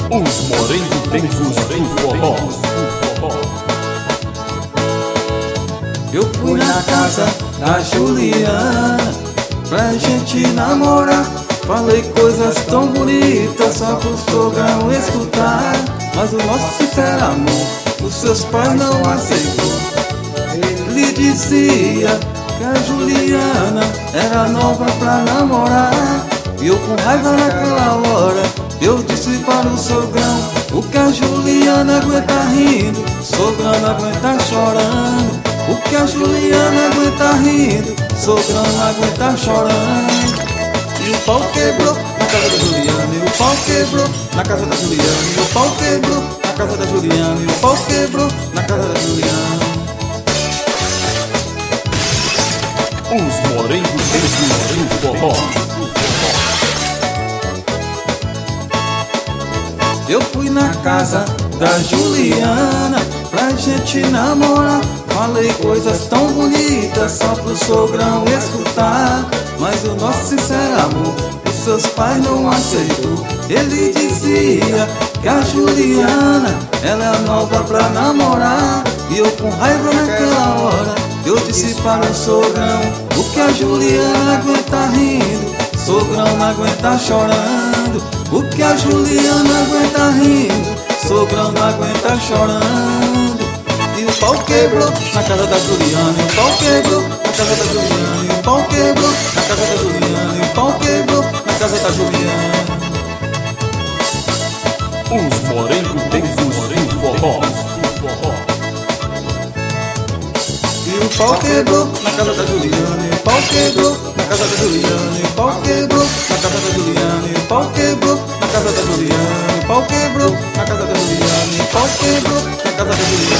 Os morangos do forró. Eu fui na casa da Juliana pra gente namorar. Falei coisas tão bonitas só pro sogrão escutar. Mas o nosso sincero amor, os seus pais não aceitou. Ele dizia que a Juliana era nova pra namorar. E eu com raiva naquela hora, eu disse para o sogrão: o que a Juliana aguenta rindo, sogrão não aguenta chorando. O que a Juliana aguenta rindo, sogrão não aguenta chorando. E o pau quebrou na casa da Juliana, e o pau quebrou na casa da Juliana, e o pau quebrou na casa da Juliana, e o pau quebrou na casa da Juliana. Os morangos do forró. Eu fui na casa da Juliana pra gente namorar. Falei coisas tão bonitas só pro sogrão escutar. Mas o nosso sincero amor, os seus pais não aceitou. Ele dizia que a Juliana, ela é nova pra namorar. E eu com raiva naquela hora, eu disse para o sogrão: o que a Juliana aguenta rindo, sogrão não aguenta chorando. O que a Juliana aguenta rindo, sogrão não aguenta chorando. E o pau quebrou na casa da Juliana, e o pau quebrou na casa da Juliana, e o pau quebrou na casa da Juliana, e o pau quebrou na casa da Juliana. Os morangos do forró. E o pau quebrou na casa da Juliana, e o pau quebrou na casa da Juliana, e o pau quebrou na casa da Juliana, e o pau quebrou na casa da Juliana, e o pau quebrou na casa da Juliana, e o pau quebrou na casa da Juliana.